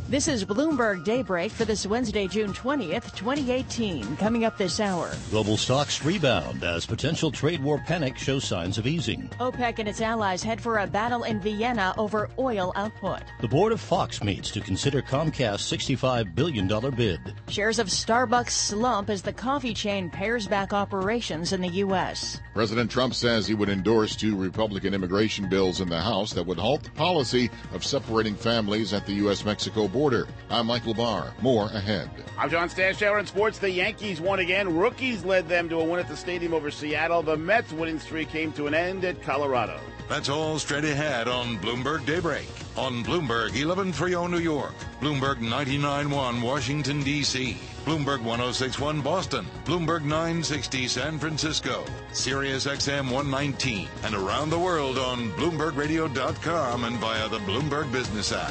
This is Bloomberg Daybreak for this Wednesday, June 20th, 2018. Coming up this hour. Global stocks rebound as potential trade war panic shows signs of easing. OPEC and its allies head for a battle in Vienna over oil output. The board of Fox meets to consider Comcast's $65 billion bid. Shares of Starbucks slump as the coffee chain pares back operations in the U.S. President Trump says he would endorse 2 Republican immigration bills in the House that would halt the policy of separating families at the U.S.-Mexico border. I'm Mike LaBarre. More ahead. I'm John Stashower in sports. The Yankees won again. Rookies led them to a win at the stadium over Seattle. The Mets' winning streak came to an end at Colorado. That's all straight ahead on Bloomberg Daybreak. On Bloomberg 1130 New York, Bloomberg 99.1 Washington, D.C., Bloomberg 106.1 Boston, Bloomberg 960 San Francisco, Sirius XM 119, and around the world on BloombergRadio.com and via the Bloomberg Business app.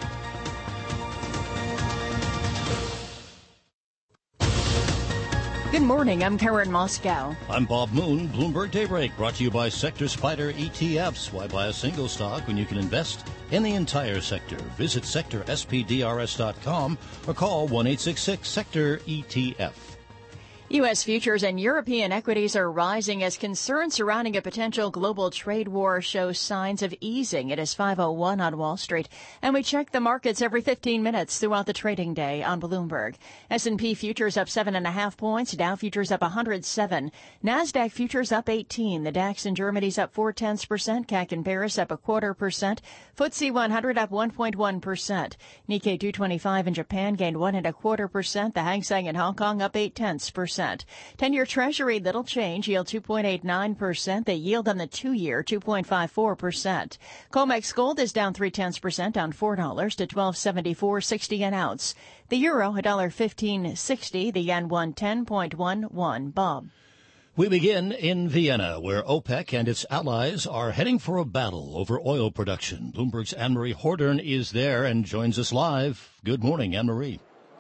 Good morning. I'm Karen Moscow. I'm Bob Moon. Bloomberg Daybreak brought to you by Sector Spider ETFs. Why buy a single stock when you can invest in the entire sector? Visit sectorspdrs.com or call 1-866-SECTOR-ETF. U.S. futures and European equities are rising as concerns surrounding a potential global trade war show signs of easing. It is 5:01 on Wall Street, and we check the markets every 15 minutes throughout the trading day on Bloomberg. S&P futures up 7.5 points, Dow futures up 107, NASDAQ futures up 18, the DAX in Germany's up 0.4%, CAC in Paris up 0.25%, FTSE 100 up 1.1%, Nikkei 225 in Japan gained 1.25%, the Hang Seng in Hong Kong up 0.8%. 10-year Treasury, little change, yield 2.89%. The yield on the 2-year, 2.54%. COMEX gold is down 0.3%, down $4 to $12.7460 an ounce. The euro, $1.1560. The yen, 110.11. Bob. We begin in Vienna, where OPEC and its allies are heading for a battle over oil production. Bloomberg's Anne-Marie Hordern is there and joins us live. Good morning, Anne-Marie.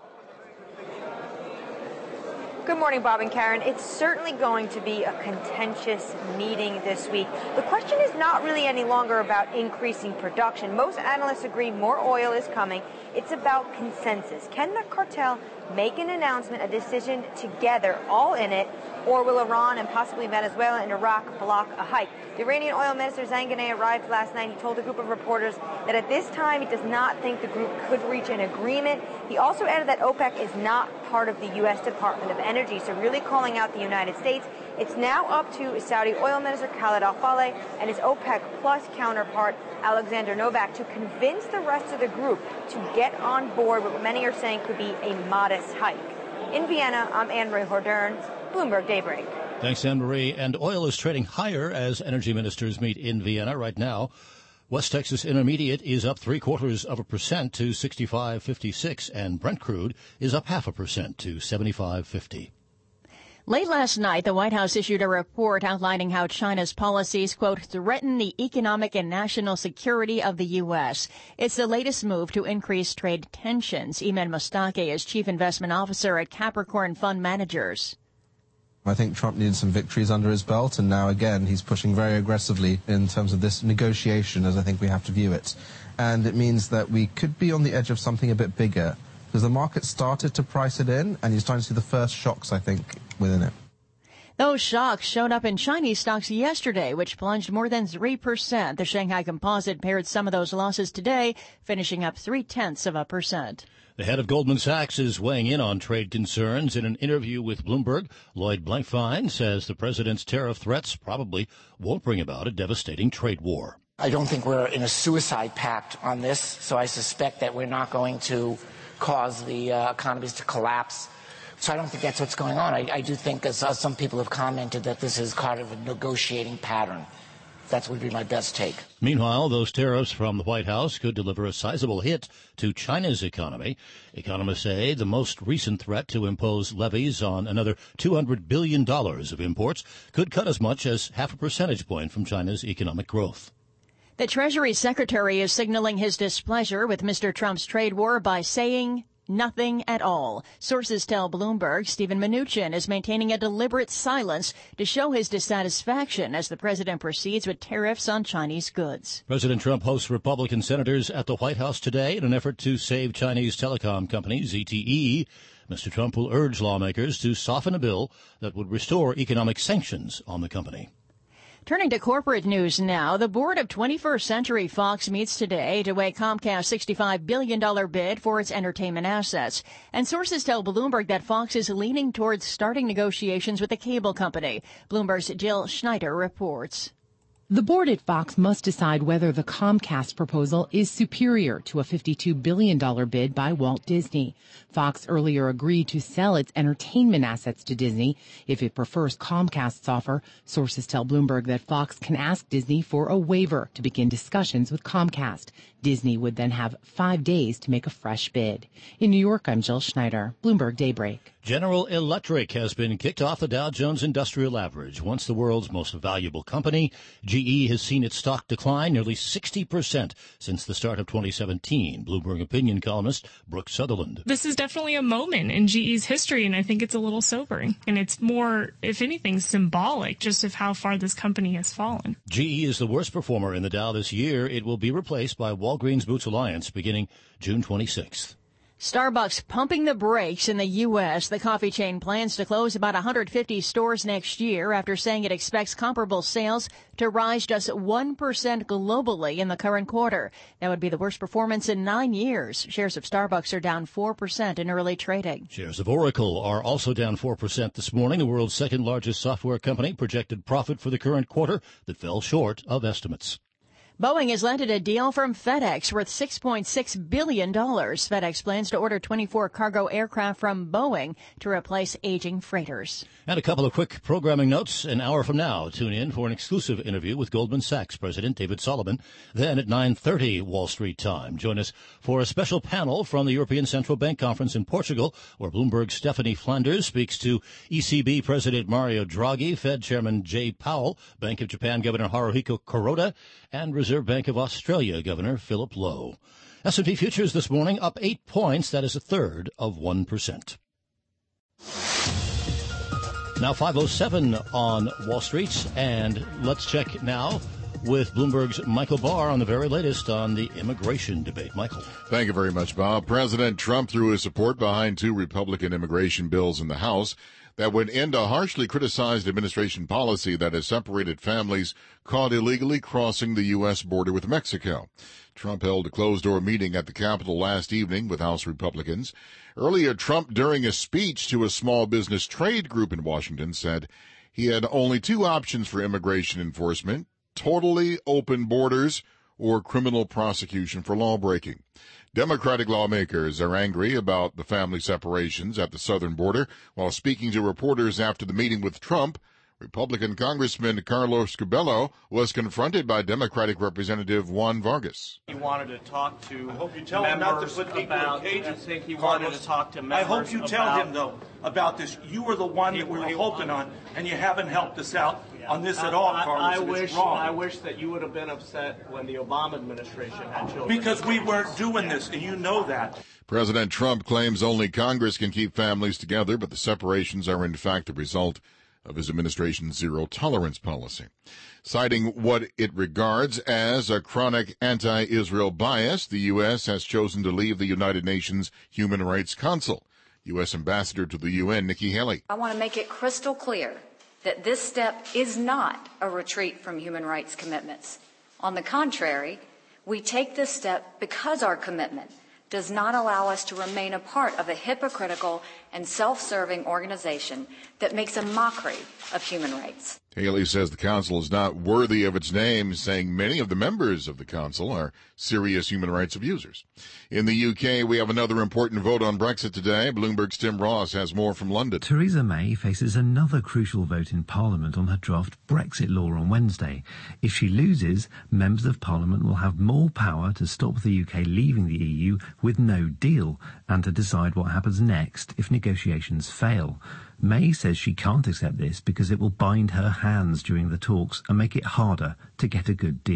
Good morning, Bob and Karen. It's certainly going to be a contentious meeting this week. The question is not really any longer about increasing production. Most analysts agree more oil is coming. It's about consensus. Can the cartel make an announcement, a decision together, all in it, or will Iran and possibly Venezuela and Iraq block a hike? The Iranian oil minister Zanganeh arrived last night. He told a group of reporters that at this time he does not think the group could reach an agreement. He also added that OPEC is not part of the U.S. Department of Energy, so really calling out the United States. It's now up to Saudi oil minister Khaled Al-Faleh and his OPEC Plus counterpart Alexander Novak to convince the rest of the group to get on board with what many are saying could be a modest hike. In Vienna, I'm Anne-Marie Hordern, Bloomberg Daybreak. Thanks, Anne-Marie. And oil is trading higher as energy ministers meet in Vienna right now. West Texas Intermediate is up 0.75% to 65.56, and Brent crude is up 0.5% to 75.50. Late last night, the White House issued a report outlining how China's policies, quote, threaten the economic and national security of the U.S. It's the latest move to increase trade tensions. Eman Mostake is Chief Investment Officer at Capricorn Fund Managers. I think Trump needed some victories under his belt, and now again he's pushing very aggressively in terms of this negotiation, as I think we have to view it. And it means that we could be on the edge of something a bit bigger, because the market started to price it in, and you're starting to see the first shocks, I think, within it. Those shocks showed up in Chinese stocks yesterday, which plunged more than 3%. The Shanghai Composite paired some of those losses today, finishing up 0.3%. The head of Goldman Sachs is weighing in on trade concerns. In an interview with Bloomberg, Lloyd Blankfein says the president's tariff threats probably won't bring about a devastating trade war. I don't think we're in a suicide pact on this, so I suspect that we're not going to cause the economies to collapse. So I don't think that's what's going on. I do think, as some people have commented, that this is kind of a negotiating pattern. That would be my best take. Meanwhile, those tariffs from the White House could deliver a sizable hit to China's economy. Economists say the most recent threat to impose levies on another $200 billion of imports could cut as much as 0.5 percentage point from China's economic growth. The Treasury Secretary is signaling his displeasure with Mr. Trump's trade war by saying Nothing at all. Sources tell Bloomberg Stephen Mnuchin is maintaining a deliberate silence to show his dissatisfaction as the president proceeds with tariffs on Chinese goods. President Trump hosts Republican senators at the White House today in an effort to save Chinese telecom company ZTE. Mr. Trump will urge lawmakers to soften a bill that would restore economic sanctions on the company. Turning to corporate news now, the board of 21st Century Fox meets today to weigh Comcast's $65 billion bid for its entertainment assets. And sources tell Bloomberg that Fox is leaning towards starting negotiations with the cable company. Bloomberg's Jill Schneider reports. The board at Fox must decide whether the Comcast proposal is superior to a $52 billion bid by Walt Disney. Fox earlier agreed to sell its entertainment assets to Disney if it prefers Comcast's offer. Sources tell Bloomberg that Fox can ask Disney for a waiver to begin discussions with Comcast. Disney would then have 5 days to make a fresh bid. In New York, I'm Jill Schneider, Bloomberg Daybreak. General Electric has been kicked off the Dow Jones Industrial Average. Once the world's most valuable company, GE has seen its stock decline nearly 60% since the start of 2017. Bloomberg opinion columnist Brooke Sutherland. This is definitely a moment in GE's history, and I think it's a little sobering. And it's more, if anything, symbolic just of how far this company has fallen. GE is the worst performer in the Dow this year. It will be replaced by Walgreens Boots Alliance beginning June 26th. Starbucks pumping the brakes in the U.S. The coffee chain plans to close about 150 stores next year after saying it expects comparable sales to rise just 1% globally in the current quarter. That would be the worst performance in 9 years. Shares of Starbucks are down 4% in early trading. Shares of Oracle are also down 4% this morning. The world's second largest software company projected profit for the current quarter that fell short of estimates. Boeing has landed a deal from FedEx worth $6.6 billion. FedEx plans to order 24 cargo aircraft from Boeing to replace aging freighters. And a couple of quick programming notes. An hour from now, tune in for an exclusive interview with Goldman Sachs President David Solomon. Then at 9:30 Wall Street time, join us for a special panel from the European Central Bank Conference in Portugal, where Bloomberg's Stephanie Flanders speaks to ECB President Mario Draghi, Fed Chairman Jay Powell, Bank of Japan Governor Haruhiko Kuroda, and Reserve Bank of Australia Governor Philip Lowe. S&P futures this morning up 8 points. That is a third of 1%. Now 5:07 on Wall Street, and let's check now with Bloomberg's Michael Barr on the very latest on the immigration debate. Michael. Thank you very much, Bob. President Trump threw his support behind 2 Republican immigration bills in the House that would end a harshly criticized administration policy that has separated families caught illegally crossing the U.S. border with Mexico. Trump held a closed-door meeting at the Capitol last evening with House Republicans. Earlier, Trump, during a speech to a small business trade group in Washington, said he had only 2 options for immigration enforcement: totally open borders or criminal prosecution for lawbreaking. Democratic lawmakers are angry about the family separations at the southern border. While speaking to reporters after the meeting with Trump, Republican Congressman Carlos Curbelo was confronted by Democratic Representative Juan Vargas. He wanted to talk to I hope you tell him not to put people in cages. I think he wanted to talk to members. I hope you tell him, though, about this. You were the one that we were hoping on, and you haven't helped us out on this at all, Carlos. I wish that you would have been upset when the Obama administration had children. Because we weren't doing this, and you know that. President Trump claims only Congress can keep families together, but the separations are in fact the result of his administration's zero-tolerance policy. Citing what it regards as a chronic anti-Israel bias, the U.S. has chosen to leave the United Nations Human Rights Council. U.S. Ambassador to the UN, Nikki Haley. I want to make it crystal clear that this step is not a retreat from human rights commitments. On the contrary, we take this step because our commitment does not allow us to remain a part of a hypocritical and self-serving organization that makes a mockery of human rights. Haley says the council is not worthy of its name, saying many of the members of the council are serious human rights abusers. In the UK, we have another important vote on Brexit today. Bloomberg's Tim Ross has more from London. Theresa May faces another crucial vote in Parliament on her draft Brexit law on Wednesday. If she loses, members of Parliament will have more power to stop the UK leaving the EU with no deal and to decide what happens next if negotiations fail. May says she can't accept this because it will bind her hands during the talks and make it harder to get a good deal.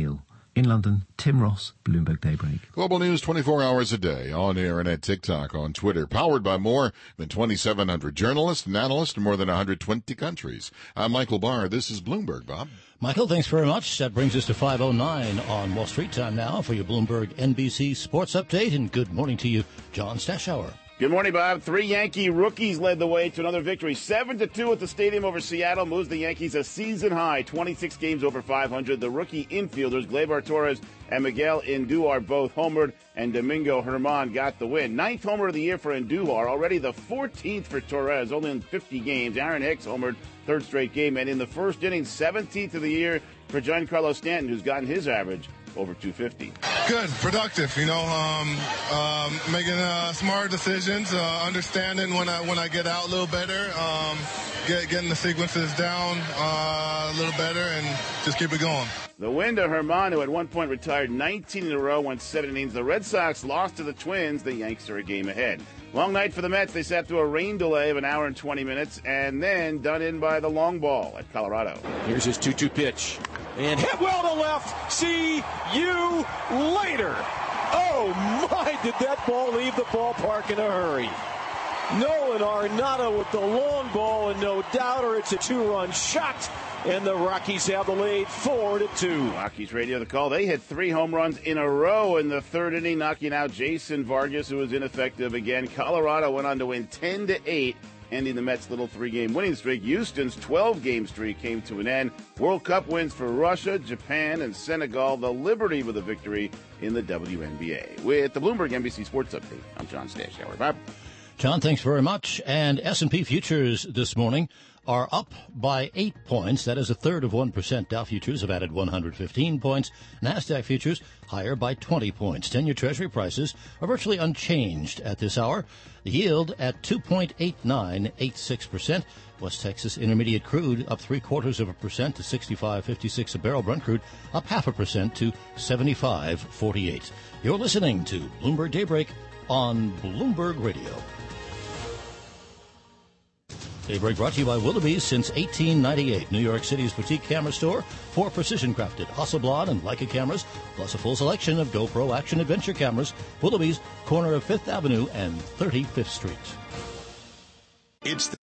In London, Tim Ross, Bloomberg Daybreak. Global news 24 hours a day, on air and at TikTok, on Twitter, powered by more than 2,700 journalists and analysts in more than 120 countries. I'm Michael Barr. This is Bloomberg, Bob. Michael, thanks very much. That brings us to 5:09 on Wall Street time now for your Bloomberg NBC Sports Update. And good morning to you, John Stashower. Good morning, Bob. 3 Yankee rookies led the way to another victory. 7-2 at the stadium over Seattle moves the Yankees a season high, 26 games over 500. The rookie infielders, Gleyber Torres and Miguel Andujar, both homered, and Domingo Germán got the win. 9th homer of the year for Andujar, already the 14th for Torres, only in 50 games. Aaron Hicks homered, 3rd straight game, and in the first inning, 17th of the year for Giancarlo Stanton, who's gotten his average over 250. Good, productive, making smart decisions, understanding when I get out a little better, getting the sequences down a little better, and just keep it going. The win to Germán, who at one point retired 19 in a row, went 7 innings. The Red Sox lost to the Twins. The Yanks are a game ahead. Long night for the Mets. They sat through a rain delay of an hour and 20 minutes, and then done in by the long ball at Colorado. Here's his 2-2 pitch. And hit well to left. See you later. Oh, my, did that ball leave the ballpark in a hurry. Nolan Arenado with the long ball, and no doubter, it's a 2-run shot. And the Rockies have the lead 4-2. Rockies radio the call. They hit 3 home runs in a row in the 3rd inning, knocking out Jason Vargas, who was ineffective again. Colorado went on to win 10-8. Ending the Mets' little 3-game winning streak. Houston's 12-game streak came to an end. World Cup wins for Russia, Japan, and Senegal. The Liberty with a victory in the WNBA. With the Bloomberg NBC Sports Update, I'm John Stashower. Bob. John, thanks very much. And S&P futures this morning are up by 8 points. That is 1/3 of 1%. Dow futures have added 115 points. NASDAQ futures higher by 20 points. 10-year Treasury prices are virtually unchanged at this hour. The yield at 2.8986%. West Texas Intermediate crude up 0.75% to 65.56 a barrel. Brent crude up 0.5% to 75.48. You're listening to Bloomberg Daybreak on Bloomberg Radio. Daybreak brought to you by Willoughby's since 1898. New York City's boutique camera store for precision-crafted Hasselblad and Leica cameras, plus a full selection of GoPro action adventure cameras. Willoughby's, corner of 5th Avenue and 35th Street. It's the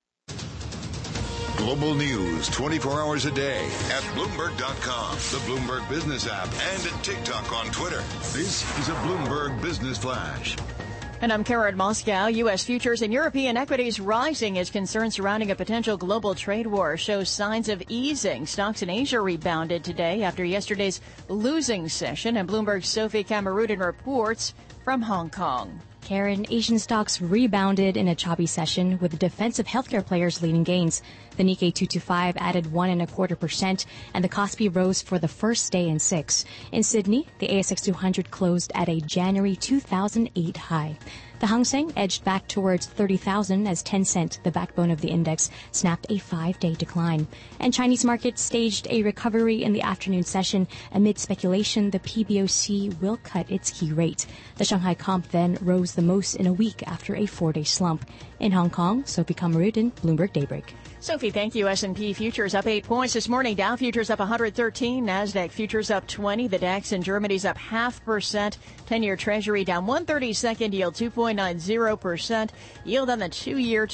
global news 24 hours a day at Bloomberg.com, the Bloomberg Business app, and at TikTok on Twitter. This is a Bloomberg Business Flash. And I'm Karen Moscow. U.S. futures and European equities rising as concerns surrounding a potential global trade war show signs of easing. Stocks in Asia rebounded today after yesterday's losing session. And Bloomberg's Sophie Kamarudin reports from Hong Kong. Karen, Asian stocks rebounded in a choppy session with defensive healthcare players leading gains. The Nikkei 225 added 1.25%, and the Kospi rose for the first day in 6. In Sydney, the ASX 200 closed at a January 2008 high. The Hang Seng edged back towards 30,000 as Tencent, the backbone of the index, snapped a 5-day decline. And Chinese markets staged a recovery in the afternoon session amid speculation the PBOC will cut its key rate. The Shanghai Comp then rose the most in a week after a 4-day slump. In Hong Kong, Sophie Kamarudin, Bloomberg Daybreak. Sophie, thank you. S&P futures up 8 points this morning. Dow futures up 113. NASDAQ futures up 20. The DAX in Germany's up 0.5%. 10-year Treasury down 1/32, yield 2.90%. Yield on the 2-year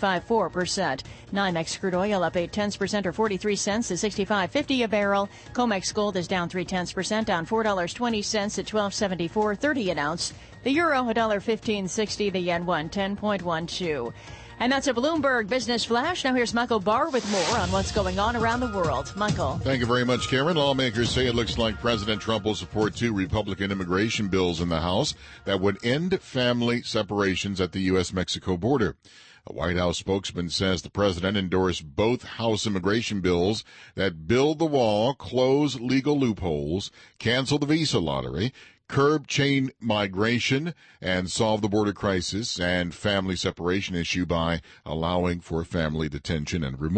2.54%. NYMEX crude oil up 0.8% or 43 cents to 65.50 a barrel. COMEX gold is down 0.3%, down $4.20 at 12.74.30 an ounce. The euro $1.1560. The yen 110.12. And that's a Bloomberg Business Flash. Now here's Michael Barr with more on what's going on around the world. Michael. Thank you very much, Karen. Lawmakers say it looks like President Trump will support 2 Republican immigration bills in the House that would end family separations at the U.S.-Mexico border. A White House spokesman says the president endorsed both House immigration bills that build the wall, close legal loopholes, cancel the visa lottery, curb chain migration, and solve the border crisis and family separation issue by allowing for family detention and removal.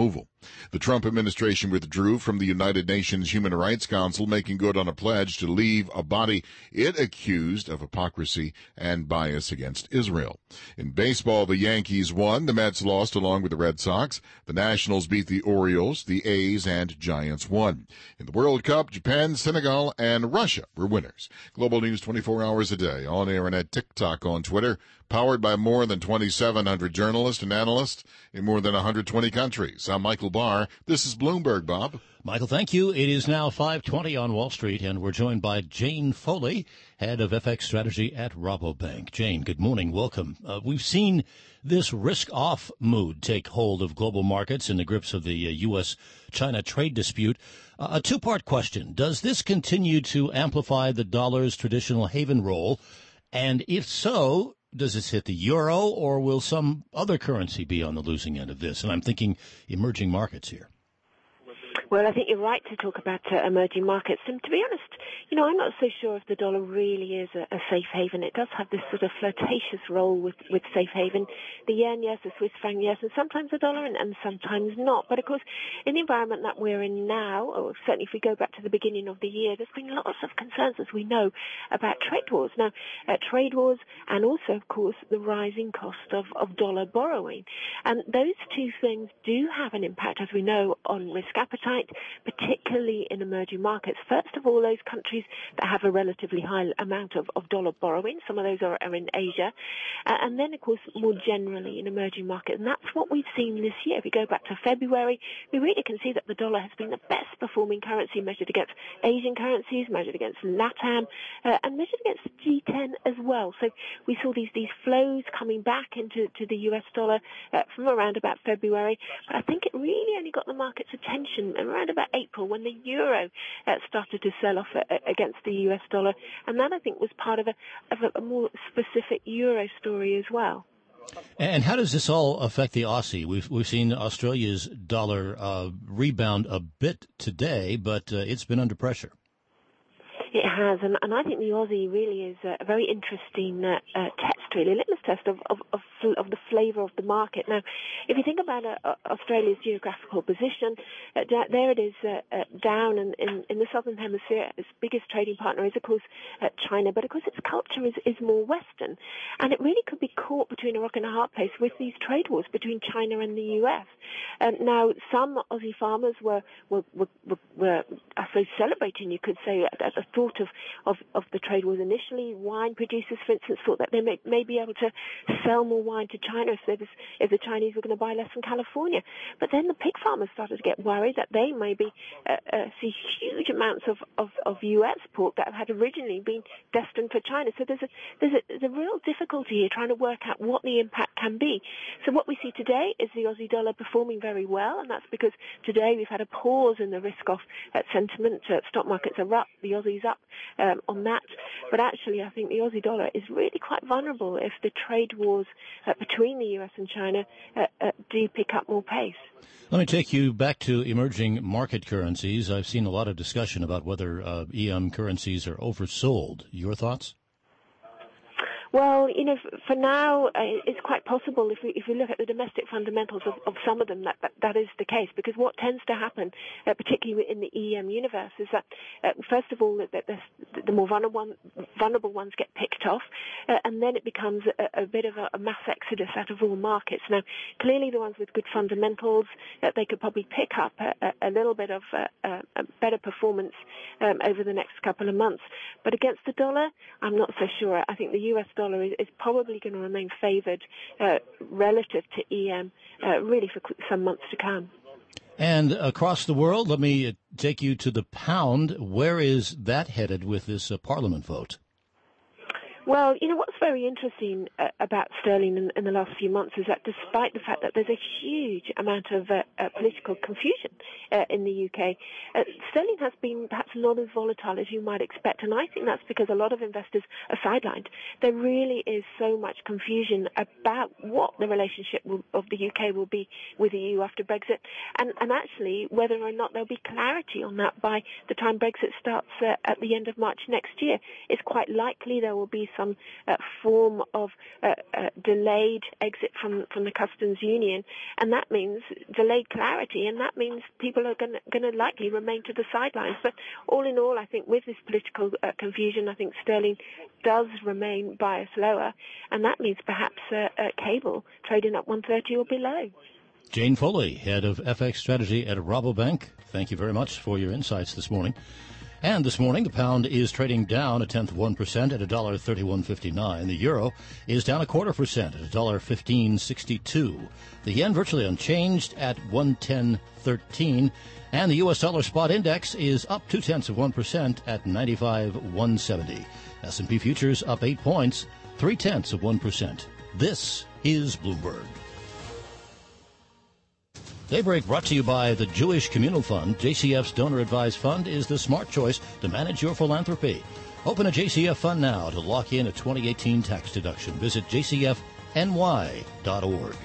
The Trump administration withdrew from the United Nations Human Rights Council, making good on a pledge to leave a body it accused of hypocrisy and bias against Israel. In baseball, the Yankees won, the Mets lost along with the Red Sox. The Nationals beat the Orioles, the A's and Giants won. In the World Cup, Japan, Senegal, and Russia were winners. Global News 24 hours a day, on air and at TikTok, on Twitter, powered by more than 2,700 journalists and analysts in more than 120 countries. I'm Michael Barr. This is Bloomberg, Bob. Michael, thank you. It is now 5:20 on Wall Street, and we're joined by Jane Foley, head of FX strategy at Rabobank. Jane, good morning. Welcome. We've seen this risk-off mood take hold of global markets in the grips of the U.S.-China trade dispute. A two-part question. Does this continue to amplify the dollar's traditional haven role? And if so, does this hit the euro, or will some other currency be on the losing end of this? And I'm thinking emerging markets here. Well, I think you're right to talk about emerging markets. And to be honest, I'm not so sure if the dollar really is a safe haven. It does have this sort of flirtatious role with safe haven. The yen, yes, the Swiss franc, yes, and sometimes the dollar and sometimes not. But of course, in the environment that we're in now, or certainly if we go back to the beginning of the year, there's been lots of concerns, as we know, about trade wars. Now, trade wars and also, of course, the rising cost of dollar borrowing. And those two things do have an impact, as we know, on risk appetite, particularly in emerging markets. First of all, those countries that have a relatively high amount of dollar borrowing. Some of those are in Asia. And then, of course, more generally in emerging markets. And that's what we've seen this year. If we go back to February, we really can see that the dollar has been the best performing currency measured against Asian currencies, measured against LATAM, and measured against G10 as well. So we saw these flows coming back into the US dollar from around about February. But I think it really only got the market's attention around about April when the euro started to sell off against the US dollar. And that, I think, was part of a more specific euro story as well. And how does this all affect the Aussie? We've seen Australia's dollar rebound a bit today, but it's been under pressure. It has, and I think the Aussie really is a very interesting test, really, a litmus test of the flavour of the market. Now, if you think about Australia's geographical position, there it is down in the southern hemisphere. Its biggest trading partner is, of course, China, but of course its culture is more Western, and it really could be caught between a rock and a hard place with these trade wars between China and the US. Now, some Aussie farmers were I suppose, celebrating, you could say, at the thought of the trade wars initially. Wine producers, for instance, thought that they may be able to sell more wine to China if the Chinese were going to buy less from California. But then the pig farmers started to get worried that they maybe see huge amounts of US pork that had originally been destined for China. So there's a real difficulty here trying to work out what the impact can be. So what we see today is the Aussie dollar performing very well, and that's because today we've had a pause in the risk-off sentiment. Stock markets are up, the Aussie's up on that. But actually, I think the Aussie dollar is really quite vulnerable if the trade wars between the US and China do pick up more pace. Let me take you back to emerging market currencies. I've seen a lot of discussion about whether EM currencies are oversold. Your thoughts? Well, for now, it's quite possible if we look at the domestic fundamentals of some of them that is the case. Because what tends to happen, particularly in the EM universe, is that first of all, the more vulnerable ones get picked off, and then it becomes a bit of a mass exodus out of all markets. Now, clearly, the ones with good fundamentals, they could probably pick up a little bit of a better performance over the next couple of months. But against the dollar, I'm not so sure. I think the US dollar is probably going to remain favoured relative to EM really for some months to come. And across the world, let me take you to the pound. Where is that headed with this Parliament vote? Well, what's very interesting about sterling in the last few months is that despite the fact that there's a huge amount of political confusion in the UK, sterling has been perhaps not as volatile as you might expect. And I think that's because a lot of investors are sidelined. There really is so much confusion about what the relationship of the UK will be with the EU after Brexit, and actually whether or not there'll be clarity on that by the time Brexit starts at the end of March next year. It's quite likely there will be some form of delayed exit from the customs union, and that means delayed clarity, and that means people are going to likely remain to the sidelines. But all in all, I think with this political confusion, I think sterling does remain biased lower, and that means perhaps cable trading up 130 or below. Jane Foley, head of FX strategy at Rabobank, thank you very much for your insights this morning. And this morning, the pound is trading down 0.1% at $1.3159. The euro is down 0.25% at $1.1562. The yen virtually unchanged at 110.13. And the U.S. dollar spot index is up 0.2% at 95.170. S&P futures up 8 points, 0.3%. This is Bloomberg. Daybreak brought to you by the Jewish Communal Fund. JCF's donor-advised fund is the smart choice to manage your philanthropy. Open a JCF fund now to lock in a 2018 tax deduction. Visit jcfny.org.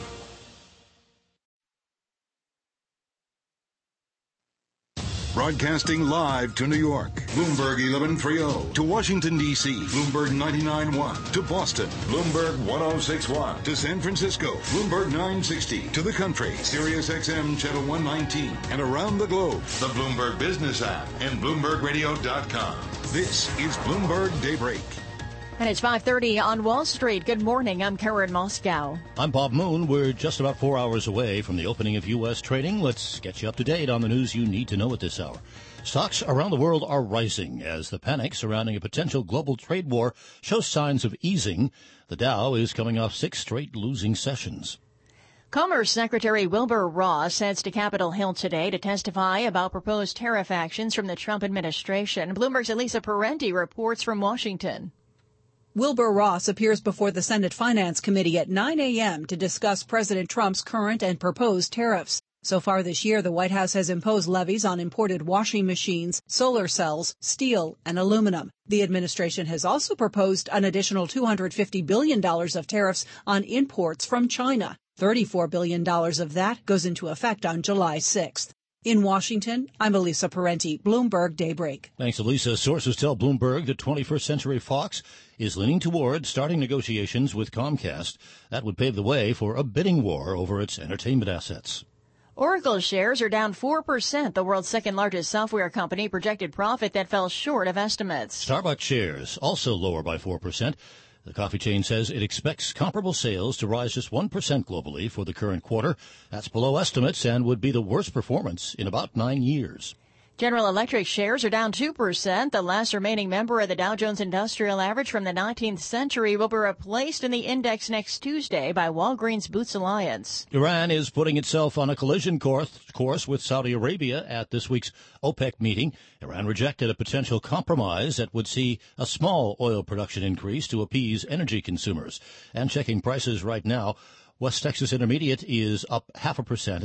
Broadcasting live to New York, Bloomberg 1130. To Washington, D.C., Bloomberg 99.1. To Boston, Bloomberg 106.1. To San Francisco, Bloomberg 960. To the country, Sirius XM Channel 119. And around the globe, the Bloomberg Business app and BloombergRadio.com. This is Bloomberg Daybreak. And it's 5:30 on Wall Street. Good morning. I'm Karen Moscow. I'm Bob Moon. We're just about 4 hours away from the opening of U.S. trading. Let's get you up to date on the news you need to know at this hour. Stocks around the world are rising as the panic surrounding a potential global trade war shows signs of easing. The Dow is coming off 6 straight losing sessions. Commerce Secretary Wilbur Ross heads to Capitol Hill today to testify about proposed tariff actions from the Trump administration. Bloomberg's Elisa Parenti reports from Washington. Wilbur Ross appears before the Senate Finance Committee at 9 a.m. to discuss President Trump's current and proposed tariffs. So far this year, the White House has imposed levies on imported washing machines, solar cells, steel, and aluminum. The administration has also proposed an additional $250 billion of tariffs on imports from China. $34 billion of that goes into effect on July 6th. In Washington, I'm Elisa Parenti, Bloomberg Daybreak. Thanks, Elisa. Sources tell Bloomberg that 21st Century Fox is leaning toward starting negotiations with Comcast. That would pave the way for a bidding war over its entertainment assets. Oracle shares are down 4%. The world's second-largest software company projected profit that fell short of estimates. Starbucks shares also lower by 4%. The coffee chain says it expects comparable sales to rise just 1% globally for the current quarter. That's below estimates and would be the worst performance in about 9 years. General Electric shares are down 2%. The last remaining member of the Dow Jones Industrial Average from the 19th century will be replaced in the index next Tuesday by Walgreens Boots Alliance. Iran is putting itself on a collision course with Saudi Arabia at this week's OPEC meeting. Iran rejected a potential compromise that would see a small oil production increase to appease energy consumers. And checking prices right now, West Texas Intermediate is up 0.5% at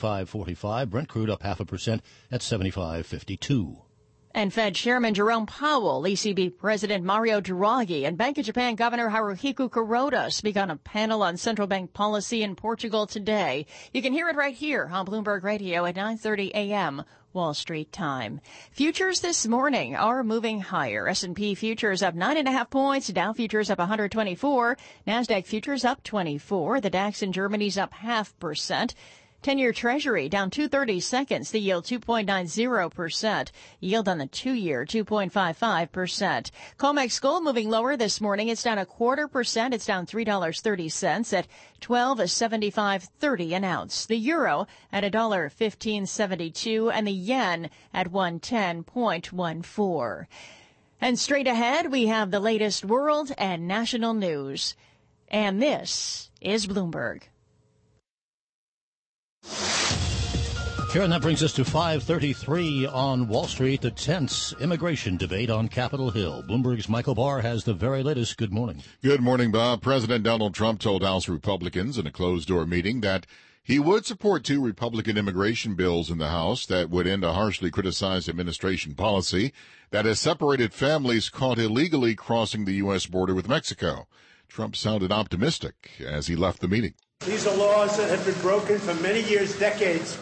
65.45. Brent crude up 0.5% at 75.52. And Fed Chairman Jerome Powell, ECB President Mario Draghi, and Bank of Japan Governor Haruhiko Kuroda speak on a panel on central bank policy in Portugal today. You can hear it right here on Bloomberg Radio at 9:30 a.m. Wall Street time. Futures this morning are moving higher. S&P futures up 9.5 points. Dow futures up 124. NASDAQ futures up 24. The DAX in Germany's up 0.5%. 10-year Treasury down 2/32. The yield 2.90%. Yield on the 2-year 2.55%. COMEX gold moving lower this morning. It's down 0.25%. It's down $3.30 at $12.7530 an ounce. The euro at $1.1572 and the yen at 110.14. And straight ahead, we have the latest world and national news. And this is Bloomberg. Karen, that brings us to 5:33 on Wall Street, the tense immigration debate on Capitol Hill. Bloomberg's Michael Barr has the very latest. Good morning. Good morning, Bob. President Donald Trump told House Republicans in a closed-door meeting that he would support 2 Republican immigration bills in the House that would end a harshly criticized administration policy that has separated families caught illegally crossing the U.S. border with Mexico. Trump sounded optimistic as he left the meeting. These are laws that have been broken for many years, decades,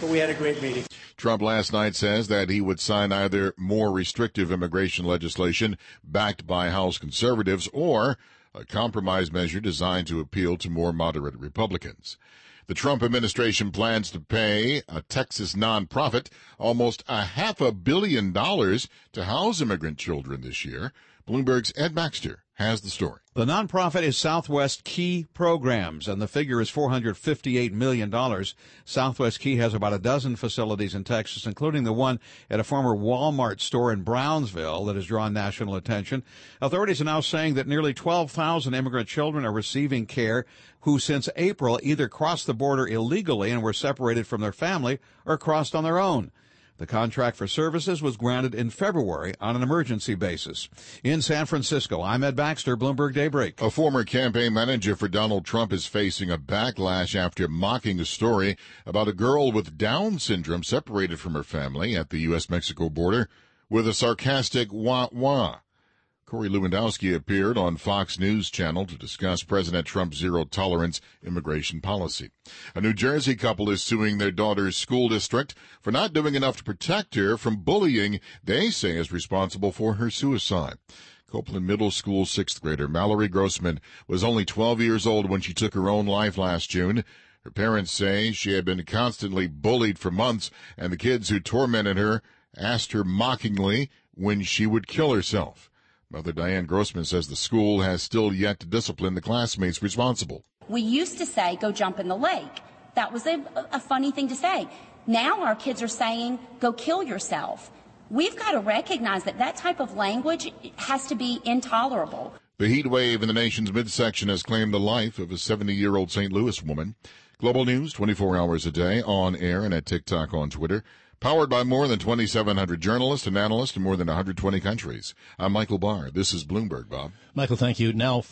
but we had a great meeting. Trump last night says that he would sign either more restrictive immigration legislation backed by House conservatives or a compromise measure designed to appeal to more moderate Republicans. The Trump administration plans to pay a Texas nonprofit almost $500 million to house immigrant children this year. Bloomberg's Ed Baxter has the story. The nonprofit is Southwest Key Programs, and the figure is $458 million. Southwest Key has about a dozen facilities in Texas, including the one at a former Walmart store in Brownsville that has drawn national attention. Authorities are now saying that nearly 12,000 immigrant children are receiving care who since April either crossed the border illegally and were separated from their family or crossed on their own. The contract for services was granted in February on an emergency basis. In San Francisco, I'm Ed Baxter, Bloomberg Daybreak. A former campaign manager for Donald Trump is facing a backlash after mocking a story about a girl with Down syndrome separated from her family at the U.S.-Mexico border with a sarcastic wah-wah. Corey Lewandowski appeared on Fox News Channel to discuss President Trump's zero-tolerance immigration policy. A New Jersey couple is suing their daughter's school district for not doing enough to protect her from bullying they say is responsible for her suicide. Copeland Middle School sixth grader Mallory Grossman was only 12 years old when she took her own life last June. Her parents say she had been constantly bullied for months, and the kids who tormented her asked her mockingly when she would kill herself. Mother Diane Grossman says the school has still yet to discipline the classmates responsible. We used to say, go jump in the lake. That was a funny thing to say. Now our kids are saying, go kill yourself. We've got to recognize that that type of language has to be intolerable. The heat wave in the nation's midsection has claimed the life of a 70-year-old St. Louis woman. Global News, 24 hours a day, on air and at TikTok, on Twitter. Powered by more than 2,700 journalists and analysts in more than 120 countries. I'm Michael Barr. This is Bloomberg, Bob. Michael, thank you. Now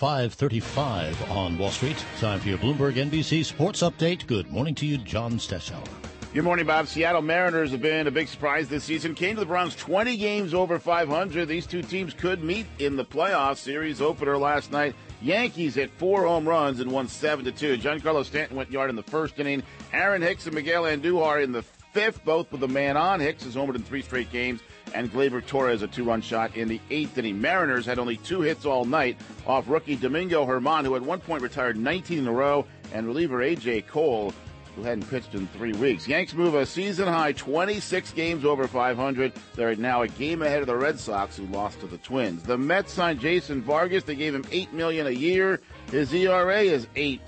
5:35 on Wall Street. Time for your Bloomberg NBC Sports Update. Good morning to you, John Steshauer. Good morning, Bob. Seattle Mariners have been a big surprise this season. Came to the Bronx 20 games over 500. These two teams could meet in the playoff series opener last night. Yankees hit 4 home runs and won 7-2. Giancarlo Stanton went yard in the first inning. Aaron Hicks and Miguel Andujar in the fifth, both with a man on. Hicks has homered in 3 straight games, and Gleyber Torres a 2-run shot in the 8th inning. Mariners had only 2 hits all night off rookie Domingo Germán, who at one point retired 19 in a row, and reliever A.J. Cole, who hadn't pitched in 3 weeks. Yanks move a season-high 26 games over 500. They're now a game ahead of the Red Sox, who lost to the Twins. The Mets signed Jason Vargas. They gave him $8 million a year. His ERA is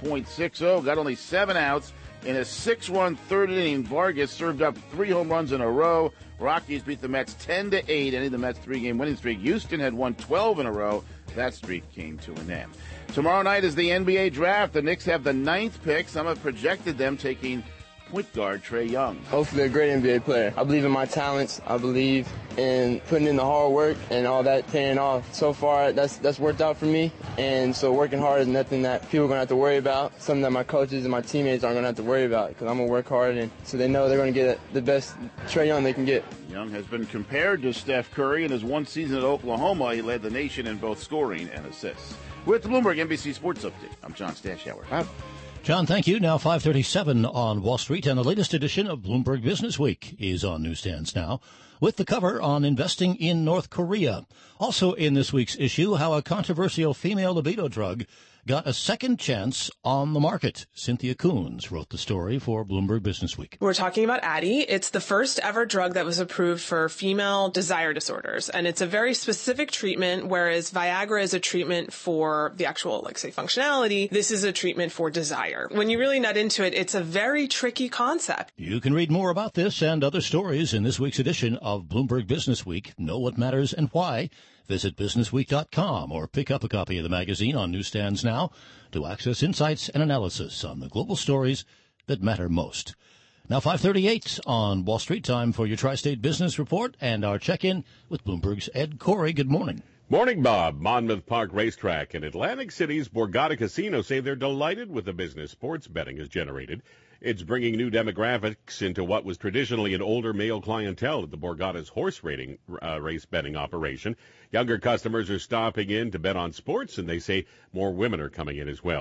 8.60, got only 7 outs. In a 6-run third inning, Vargas served up 3 home runs in a row. Rockies beat the Mets 10-8, ending the Mets' 3-game winning streak. Houston had won 12 in a row. That streak came to an end. Tomorrow night is the NBA draft. The Knicks have the 9th pick. Some have projected them taking point guard Trae Young. Hopefully a great NBA player. I believe in my talents. I believe in putting in the hard work and all that paying off. So far, that's worked out for me. And so working hard is nothing that people are going to have to worry about, something that my coaches and my teammates aren't going to have to worry about, because I'm going to work hard, and so they know they're going to get the best Trae Young they can get. Young has been compared to Steph Curry. In his one season at Oklahoma, he led the nation in both scoring and assists. With the Bloomberg NBC Sports Update, I'm John Stashauer. John, thank you. Now 5:37 on Wall Street, and the latest edition of Bloomberg Business Week is on newsstands now, with the cover on investing in North Korea. Also in this week's issue, how a controversial female libido drug got a second chance on the market. Cynthia Coons wrote the story for Bloomberg Business Week. We're talking about Addyi. It's the first ever drug that was approved for female desire disorders. And it's a very specific treatment, whereas Viagra is a treatment for the actual, like, say, functionality. This is a treatment for desire. When you really nut into it, it's a very tricky concept. You can read more about this and other stories in this week's edition of Bloomberg Business Week. Know what matters and why. Visit businessweek.com or pick up a copy of the magazine on newsstands now to access insights and analysis on the global stories that matter most. Now 5:38 on Wall Street, time for your Tri-State Business Report and our check-in with Bloomberg's Ed Corey. Good morning. Morning, Bob. Monmouth Park Racetrack and Atlantic City's Borgata Casino say they're delighted with the business sports betting has generated. It's bringing new demographics into what was traditionally an older male clientele at the Borgata's horse race betting operation. Younger customers are stopping in to bet on sports, and they say more women are coming in as well.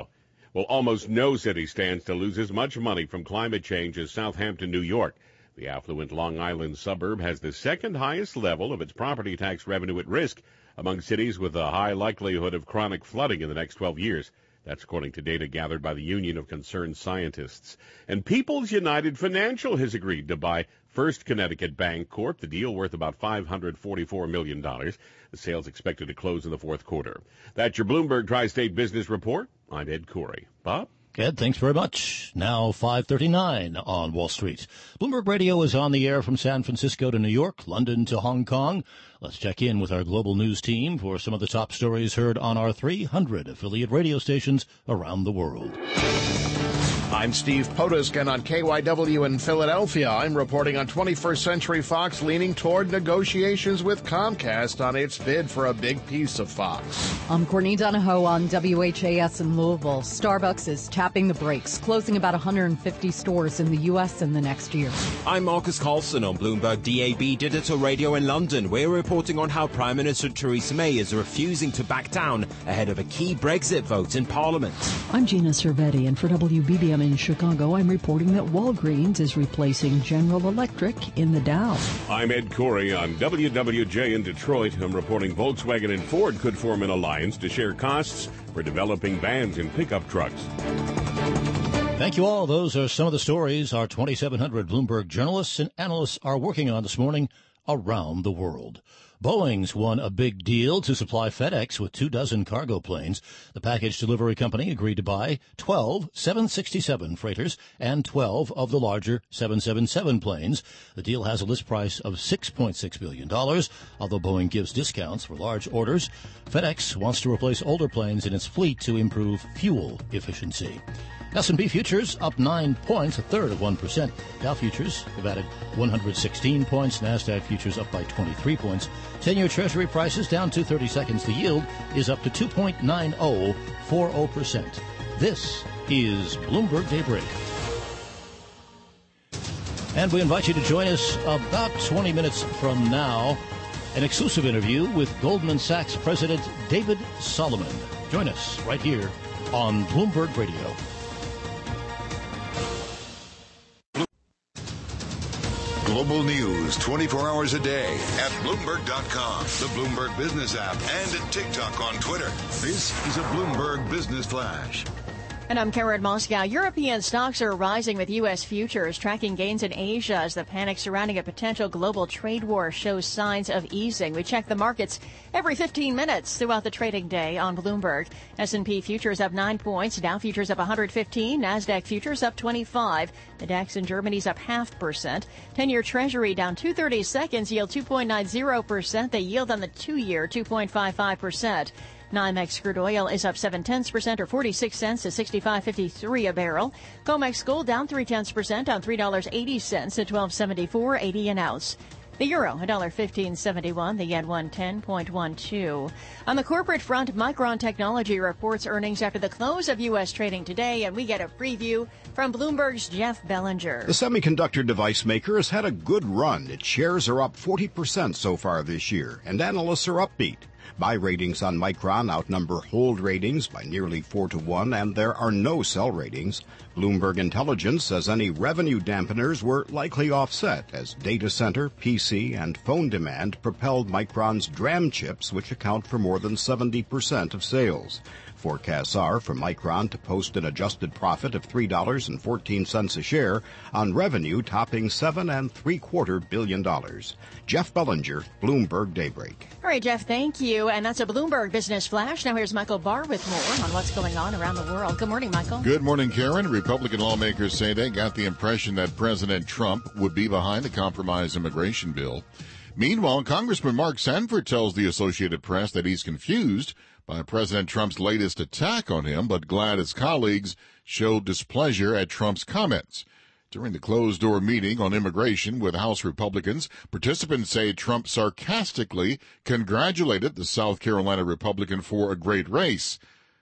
Well, almost no city stands to lose as much money from climate change as Southampton, New York. The affluent Long Island suburb has the second highest level of its property tax revenue at risk among cities with a high likelihood of chronic flooding in the next 12 years. That's according to data gathered by the Union of Concerned Scientists. And People's United Financial has agreed to buy First Connecticut Bank Corp., the deal worth about $544 million. The sale's expected to close in the fourth quarter. That's your Bloomberg Tri-State Business Report. I'm Ed Corey. Bob? Ed, thanks very much. Now 5:39 on Wall Street. Bloomberg Radio is on the air from San Francisco to New York, London to Hong Kong. Let's check in with our global news team for some of the top stories heard on our 300 affiliate radio stations around the world. I'm Steve Potusk, and on KYW in Philadelphia, I'm reporting on 21st Century Fox leaning toward negotiations with Comcast on its bid for a big piece of Fox. I'm Courtney Donahoe on WHAS in Louisville. Starbucks is tapping the brakes, closing about 150 stores in the U.S. in the next year. I'm Marcus Carlson on Bloomberg DAB Digital Radio in London. We're reporting on how Prime Minister Theresa May is refusing to back down ahead of a key Brexit vote in Parliament. I'm Gina Cervetti, and for WBBM in Chicago, I'm reporting that Walgreens is replacing General Electric in the Dow. I'm Ed Corey on WWJ in Detroit. I'm reporting Volkswagen and Ford could form an alliance to share costs for developing vans and pickup trucks. Thank you all. Those are some of the stories our 2,700 Bloomberg journalists and analysts are working on this morning around the world. Boeing's won a big deal to supply FedEx with 24 cargo planes. The package delivery company agreed to buy 12 767 freighters and 12 of the larger 777 planes. The deal has a list price of $6.6 billion, although Boeing gives discounts for large orders. FedEx wants to replace older planes in its fleet to improve fuel efficiency. S&P futures up 9 points, a third of 1%. Dow futures have added 116 points. NASDAQ futures up by 23 points. 10-year Treasury prices down 2/30 seconds. The yield is up to 2.9040%. This is Bloomberg Daybreak. And we invite you to join us about 20 minutes from now. An exclusive interview with Goldman Sachs President David Solomon. Join us right here on Bloomberg Radio. Global news 24 hours a day at Bloomberg.com, the Bloomberg Business app, and at TikTok on Twitter. This is a Bloomberg Business Flash. And I'm Karen Moscow. European stocks are rising with U.S. futures, tracking gains in Asia as the panic surrounding a potential global trade war shows signs of easing. We check the markets every 15 minutes throughout the trading day on Bloomberg. S&P futures up 9 points, Dow futures up 115, NASDAQ futures up 25. The DAX in Germany's up 0.5%. 10-year Treasury down 2/30 seconds, yield 2.90%. The yield on the 2-year 2.55%. NYMEX crude oil is up 0.7% or 46 cents to $65.53 a barrel. COMEX gold down 0.3% on $3.80 to $12.74.80 an ounce. The euro, $1.1571. The yen, 110.12. On the corporate front, Micron Technology reports earnings after the close of U.S. trading today, and we get a preview from Bloomberg's Jeff Bellinger. The semiconductor device maker has had a good run. Its shares are up 40% so far this year, and analysts are upbeat. Buy ratings on Micron outnumber hold ratings by nearly 4-1, and there are no sell ratings. Bloomberg Intelligence says any revenue dampeners were likely offset as data center, PC, and phone demand propelled Micron's DRAM chips, which account for more than 70% of sales. Forecasts are for Micron to post an adjusted profit of $3.14 a share on revenue topping $7.75 billion. Jeff Bellinger, Bloomberg Daybreak. All right, Jeff, thank you. And that's a Bloomberg Business Flash. Now here's Michael Barr with more on what's going on around the world. Good morning, Michael. Good morning, Karen. Republican lawmakers say they got the impression that President Trump would be behind the compromise immigration bill. Meanwhile, Congressman Mark Sanford tells the Associated Press that he's confused by President Trump's latest attack on him, but glad his colleagues showed displeasure at Trump's comments. During the closed-door meeting on immigration with House Republicans, participants say Trump sarcastically congratulated the South Carolina Republican for a great race.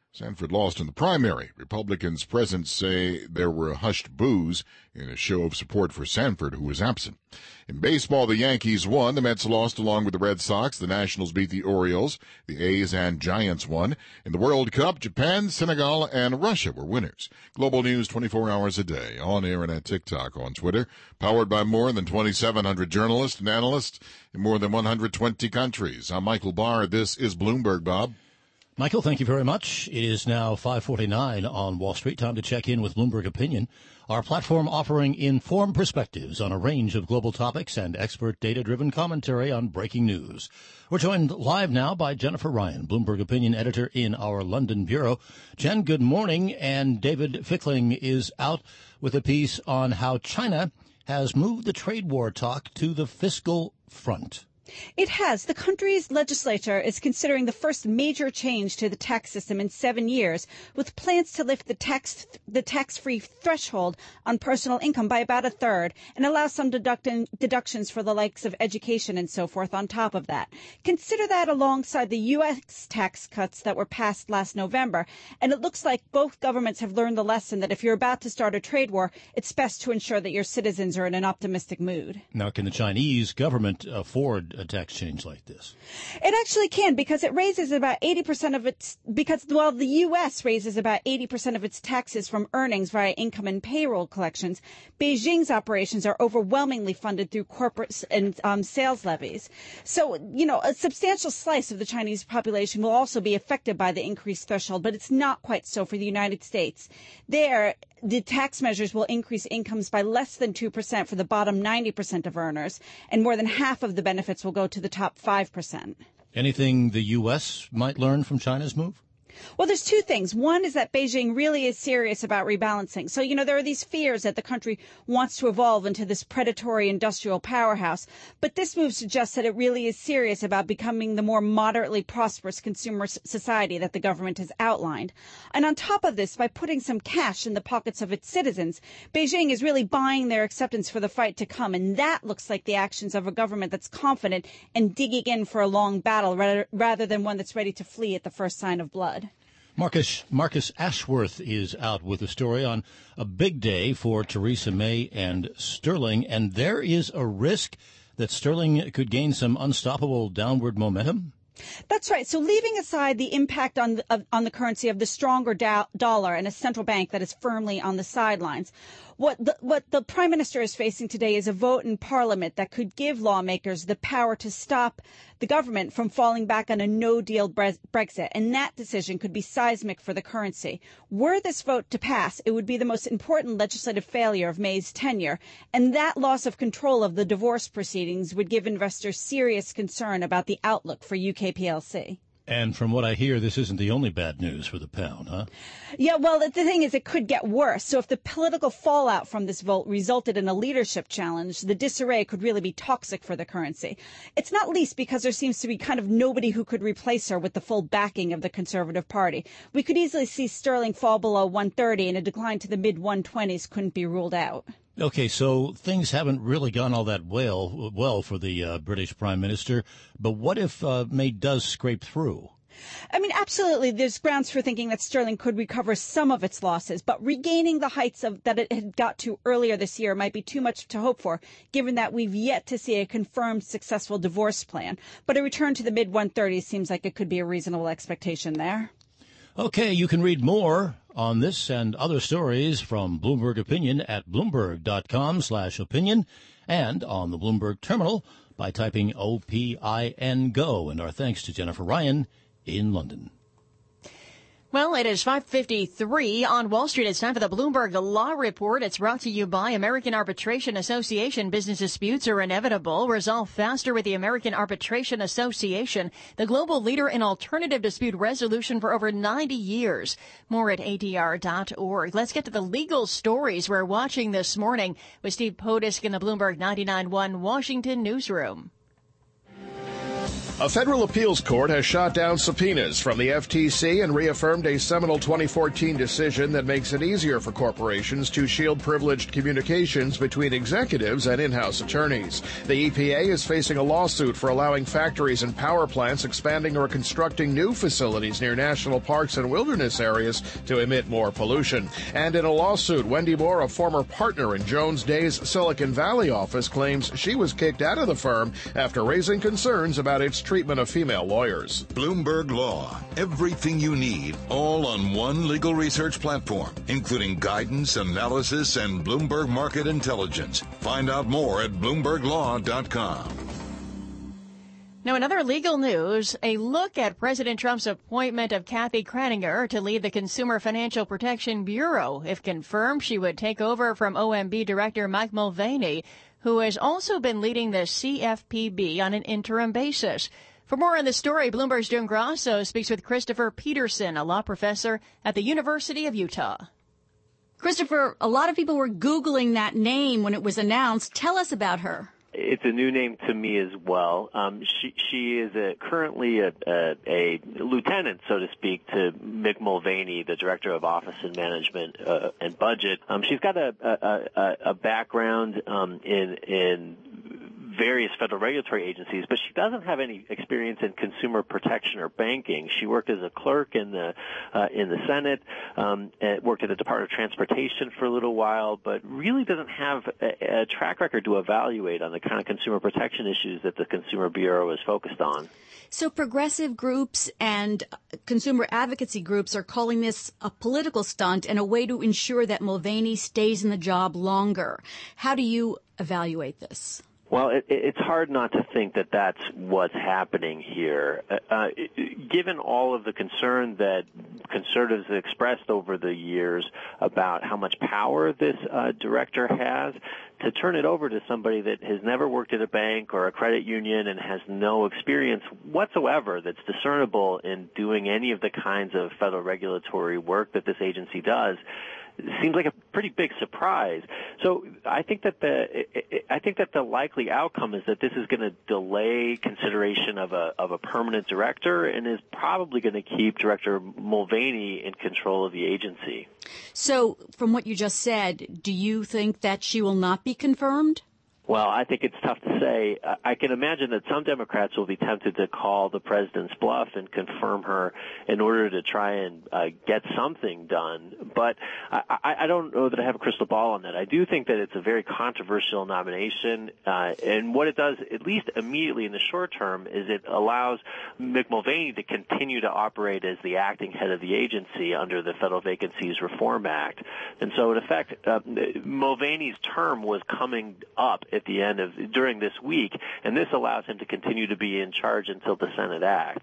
Sanford lost in the primary. Republicans present say there were hushed boos in a show of support for Sanford, who was absent. In baseball, the Yankees won. The Mets lost along with the Red Sox. The Nationals beat the Orioles. The A's and Giants won. In the World Cup, Japan, Senegal, and Russia were winners. Global news 24 hours a day, on air and at TikTok, on Twitter. Powered by more than 2,700 journalists and analysts in more than 120 countries. I'm Michael Barr. This is Bloomberg, Bob. Michael, thank you very much. It is now 5:49 on Wall Street. Time to check in with Bloomberg Opinion, our platform offering informed perspectives on a range of global topics and expert data-driven commentary on breaking news. We're joined live now by Jennifer Ryan, Bloomberg Opinion editor in our London bureau. Jen, good morning. And David Fickling is out with a piece on how China has moved the trade war talk to the fiscal front. It has. The country's legislature is considering the first major change to the tax system in 7 years, with plans to lift the tax-free threshold on personal income by about a third and allow some deductions for the likes of education and so forth on top of that. Consider that alongside the U.S. tax cuts that were passed last November, and it looks like both governments have learned the lesson that if you're about to start a trade war, it's best to ensure that your citizens are in an optimistic mood. Now, can the Chinese government afford a tax change like this? It actually can, because it raises about 80% of its, the U.S. raises about 80% of its taxes from earnings via income and payroll collections. Beijing's operations are overwhelmingly funded through corporate and sales levies. So, a substantial slice of the Chinese population will also be affected by the increased threshold, but it's not quite so for the United States. There, the tax measures will increase incomes by less than 2% for the bottom 90% of earners, and more than half of the benefits will go to the top 5%. Anything the U.S. might learn from China's move? Well, there's two things. One is that Beijing really is serious about rebalancing. So, there are these fears that the country wants to evolve into this predatory industrial powerhouse. But this move suggests that it really is serious about becoming the more moderately prosperous consumer society that the government has outlined. And on top of this, by putting some cash in the pockets of its citizens, Beijing is really buying their acceptance for the fight to come. And that looks like the actions of a government that's confident and digging in for a long battle rather than one that's ready to flee at the first sign of blood. Marcus Ashworth is out with a story on a big day for Theresa May and sterling, and there is a risk that sterling could gain some unstoppable downward momentum. That's right. So leaving aside the impact on the currency of the stronger dollar and a central bank that is firmly on the sidelines, what the Prime Minister is facing today is a vote in Parliament that could give lawmakers the power to stop the government from falling back on a no-deal Brexit. And that decision could be seismic for the currency. Were this vote to pass, it would be the most important legislative failure of May's tenure. And that loss of control of the divorce proceedings would give investors serious concern about the outlook for UK PLC. And from what I hear, this isn't the only bad news for the pound, huh? Yeah, well, the thing is, it could get worse. So if the political fallout from this vote resulted in a leadership challenge, the disarray could really be toxic for the currency. It's not least because there seems to be kind of nobody who could replace her with the full backing of the Conservative Party. We could easily see sterling fall below 130, and a decline to the mid-120s couldn't be ruled out. Okay, so things haven't really gone all that well for the British Prime Minister, but what if May does scrape through? I mean, absolutely, there's grounds for thinking that sterling could recover some of its losses, but regaining the heights that it had got to earlier this year might be too much to hope for, given that we've yet to see a confirmed successful divorce plan. But a return to the mid-130s seems like it could be a reasonable expectation there. Okay, you can read more on this and other stories from Bloomberg Opinion at Bloomberg.com/opinion and on the Bloomberg terminal by typing OPIN GO. And our thanks to Jennifer Ryan in London. Well, it is 5:53 on Wall Street. It's time for the Bloomberg Law Report. It's brought to you by American Arbitration Association. Business disputes are inevitable. Resolve faster with the American Arbitration Association, the global leader in alternative dispute resolution for over 90 years. More at ADR.org. Let's get to the legal stories we're watching this morning with Steve Potusk in the Bloomberg 99.1 Washington newsroom. A federal appeals court has shot down subpoenas from the FTC and reaffirmed a seminal 2014 decision that makes it easier for corporations to shield privileged communications between executives and in-house attorneys. The EPA is facing a lawsuit for allowing factories and power plants expanding or constructing new facilities near national parks and wilderness areas to emit more pollution. And in a lawsuit, Wendy Moore, a former partner in Jones Day's Silicon Valley office, claims she was kicked out of the firm after raising concerns about its treatment of female lawyers. Bloomberg Law. Everything you need, all on one legal research platform, including guidance, analysis, and Bloomberg Market Intelligence. Find out more at BloombergLaw.com. Now, in other legal news, a look at President Trump's appointment of Kathy Kraninger to lead the Consumer Financial Protection Bureau. If confirmed, she would take over from OMB Director Mike Mulvaney, who has also been leading the CFPB on an interim basis. For more on the story, Bloomberg's June Grasso speaks with Christopher Peterson, a law professor at the University of Utah. Christopher, a lot of people were Googling that name when it was announced. Tell us about her. It's a new name to me as well. She is currently a lieutenant, so to speak, to Mick Mulvaney, the Director of Office and Management and Budget. She's got a background in various federal regulatory agencies, but she doesn't have any experience in consumer protection or banking. She worked as a clerk in the Senate, worked at the Department of Transportation for a little while, but really doesn't have a track record to evaluate on the kind of consumer protection issues that the Consumer Bureau is focused on. So progressive groups and consumer advocacy groups are calling this a political stunt and a way to ensure that Mulvaney stays in the job longer. How do you evaluate this? Well, it's hard not to think that that's what's happening here. Given all of the concern that conservatives have expressed over the years about how much power this director has, to turn it over to somebody that has never worked at a bank or a credit union and has no experience whatsoever that's discernible in doing any of the kinds of federal regulatory work that this agency does, seems like a pretty big surprise. So I think that the likely outcome is that this is going to delay consideration of a permanent director and is probably going to keep Director Mulvaney in control of the agency. So from what you just said, do you think that she will not be confirmed? Well, I think it's tough to say. I can imagine that some Democrats will be tempted to call the president's bluff and confirm her in order to try and get something done. But I don't know that I have a crystal ball on that. I do think that it's a very controversial nomination. And what it does, at least immediately in the short term, is it allows Mick Mulvaney to continue to operate as the acting head of the agency under the Federal Vacancies Reform Act. And so, in effect, Mulvaney's term was coming up at the end of during this week, and this allows him to continue to be in charge until the Senate acts.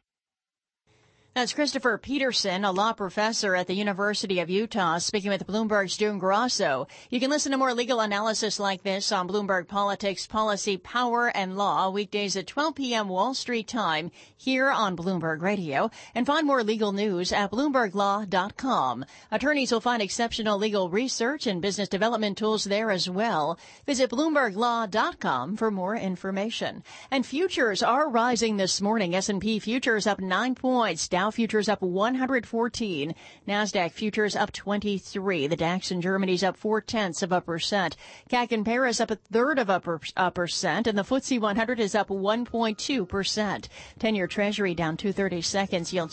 That's Christopher Peterson, a law professor at the University of Utah, speaking with Bloomberg's June Grasso. You can listen to more legal analysis like this on Bloomberg Politics, Policy, Power, and Law, weekdays at 12 p.m. Wall Street time here on Bloomberg Radio. And find more legal news at BloombergLaw.com. Attorneys will find exceptional legal research and business development tools there as well. Visit BloombergLaw.com for more information. And futures are rising this morning. S&P futures up 9 points. Dow futures up 114. NASDAQ futures up 23. The DAX in Germany's up 0.4%. CAC in Paris up 1/3 of a percent. And the FTSE 100 is up 1.2%. 10-year Treasury down 2/32, yield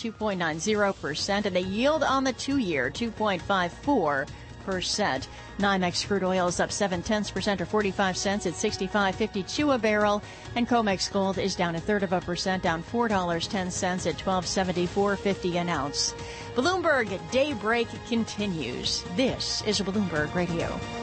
2.90%. And the yield on the 2-year, 2.54%. NYMEX crude oil is up 0.7% or 45 cents at $65.52 a barrel, and COMEX gold is down 1/3%, down $4.10 at $12.7450 an ounce. Bloomberg Daybreak continues. This is Bloomberg Radio.